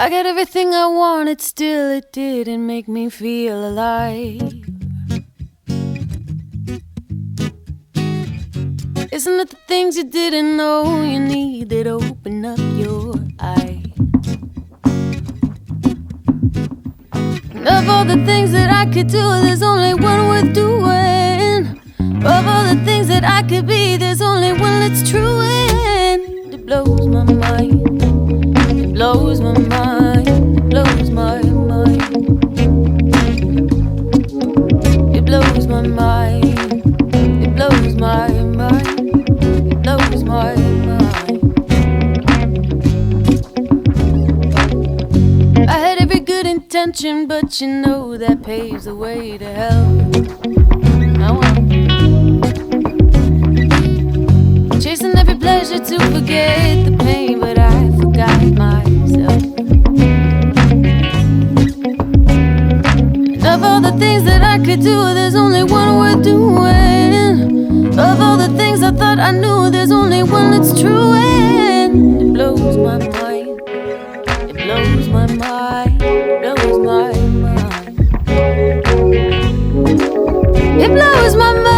I got everything I wanted, still it didn't make me feel alive. Isn't it the things you didn't know you need that open up your eyes? And of all the things that I could do, there's only one worth doing. Of all the things that I could be, there's only one that's true. And it blows my mind. It blows my mind. It blows my mind. It blows my mind. It blows my mind. It blows my mind. I had every good intention, but you know that paves the way to hell. Now I'm chasing every pleasure to forget the pain, but I forgot myself. And of all the things that I could do, there's only one worth doing. Of all the things I thought I knew, there's only one that's true. And it blows my mind. It blows my mind. It blows my mind. It blows my mind.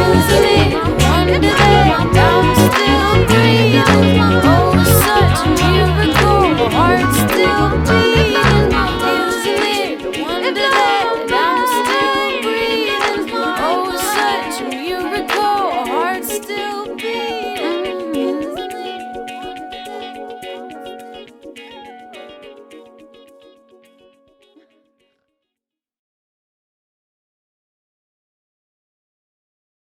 Isn't it a wonder that I'm still breathing? Oh, such a